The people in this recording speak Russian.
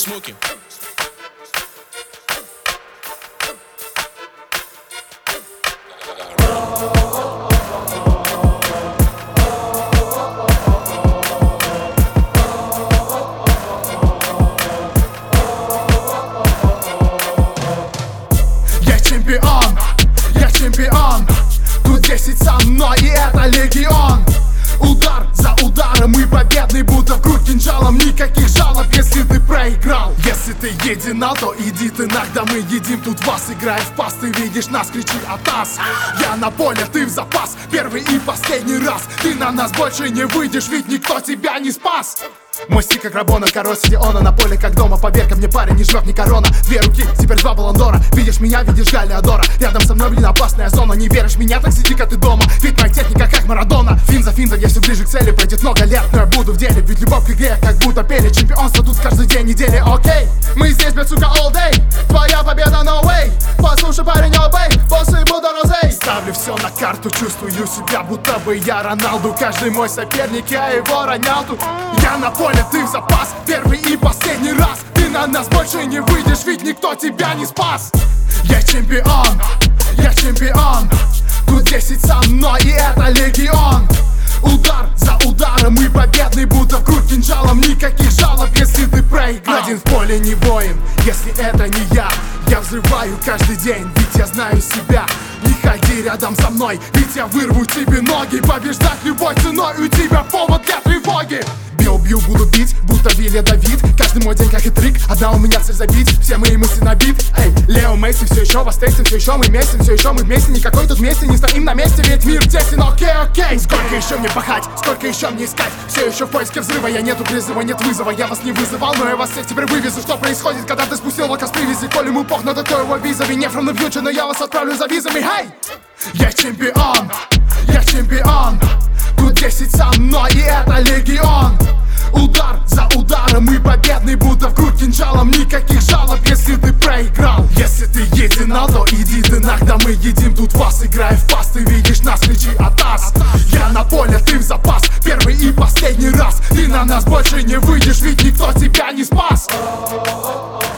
smoking. Я чемпион, тут 10 со мной, и это легион. Удар за ударом и победный, будто в грудь кинжалом. Никаких жалоб, если ты проиграл. Если ты единал, то иди ты нах, да мы едим тут вас. Играй в пас, ты видишь нас, кричи от нас. Я на поле, ты в запас, первый и последний раз. Ты на нас больше не выйдешь, ведь никто тебя не спас. Мой стиль как Рабона, король Сидиона. На поле как дома, поверь-ка мне, парень, не жмет ни корона. Две руки, теперь два баландора. Видишь меня, видишь Галиадора. Рядом со мной, блин, опасная зона. Не веришь меня, так сиди-ка ты дома. Ведь моя техника как Марадона. Фин за финзой, я все ближе к цели. Пройдет много лет, но я буду в деле. Ведь любовь к игре, как будто пели. Чемпионство тут каждый день недели, окей. Мы здесь, блядь, сука, all day. Твоя победа, no way. Послушай, парень, обей, боссы буду розей. Ставлю все на карту, чувствую себя, будто бы я Роналду. Каждый мой соперник, я его ронял тут. Я на поле, ты в запас, первый и последний раз. Ты на нас больше не выйдешь, ведь никто тебя не спас. Я чемпион, тут 10 со мной, и это легион. Удар за ударом и победный, будто в грудь кинжалом. Никаких жалоб, если ты проиграл. Один в поле не воин, если это не я. Я взрываю каждый день, ведь я знаю себя. Не ходи рядом со мной, ведь я вырву тебе ноги. Побеждать любой ценой, у тебя повод для тревоги. Бью, буду бить, будто Вилли Давид. Каждый мой день как и трик, одна у меня цель забить. Все мои мысли на бит, эй, Лео Месси. Все еще восстейсим, все еще мы вместе. Все еще мы вместе, никакой тут вместе не стоим на месте. Ведь мир тесен, окей. Сколько еще мне пахать, сколько еще мне искать? Все еще в поиске взрыва, я нету призыва, нет вызова. Я вас не вызывал, но я вас всех теперь вывезу. Что происходит, когда ты спустил волка с привязи? Коли мы пох, но такой его визови. Не from the future, но я вас отправлю за визами, эй! Я чемпион, тут 10 со мной, и это легион. Удар за ударом и победный, будто в грудь кинжалом. Никаких жалоб, если ты проиграл. Если ты единал, то иди ты нах, да мы едим тут вас. Играй в пас, ты видишь нас, кричи от нас. Я на поле, ты в запас, первый и последний раз. Ты на нас больше не выйдешь, ведь никто тебя не спас.